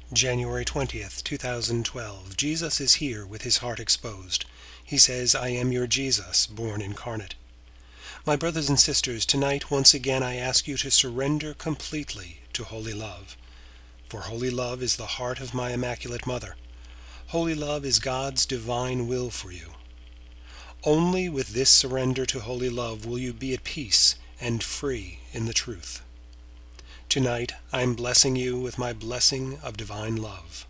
January 20th, 2012. Jesus is here with his heart exposed. He says, "I am your Jesus, born incarnate." My brothers and sisters, tonight once again I ask you to surrender completely to holy love. For holy love is the heart of my Immaculate Mother. Holy love is God's divine will for you. Only with this surrender to holy love will you be at peace and free in the truth. Tonight I am blessing you with my blessing of divine love.